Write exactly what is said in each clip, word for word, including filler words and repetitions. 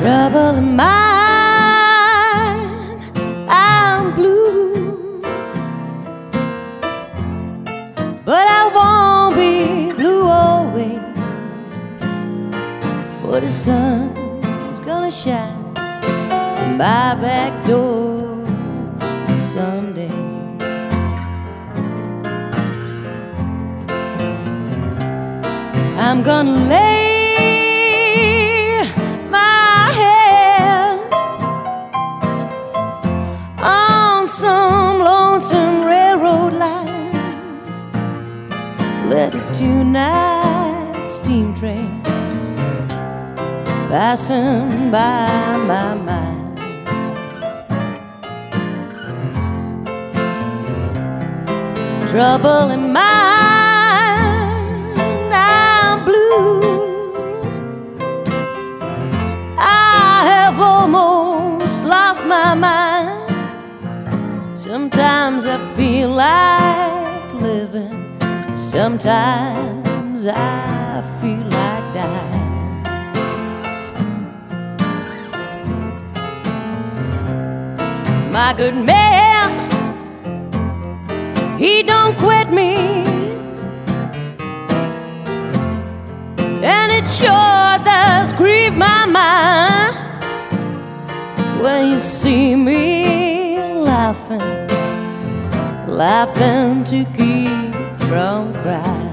trouble in mind, I'm blue, but I won't be blue always, for the sun is gonna shine in my back door someday. I'm gonna lay my head on some lonesome railroad line, let a two-night steam train passing by my mind. Trouble in mind, I'm blue, I have almost lost my mind. Sometimes I feel like living, sometimes I feel like dying. My good man, he don't quit me, and it sure does grieve my mind when you see me laughing, laughing to keep from crying.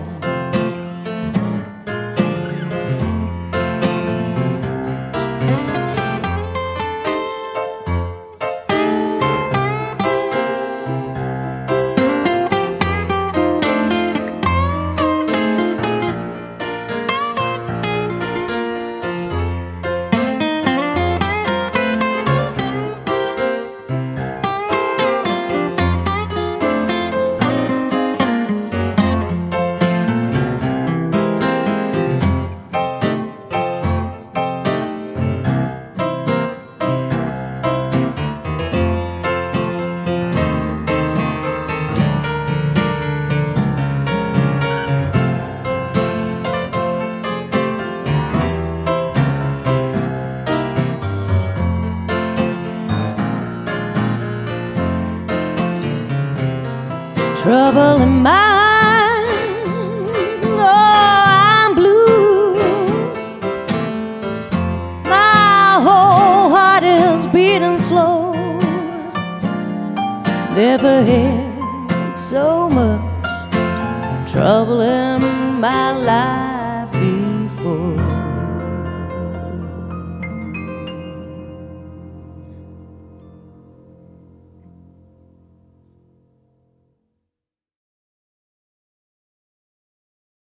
Trouble in mind, oh, I'm blue, my whole heart is beating slow. Never had so much trouble in my life.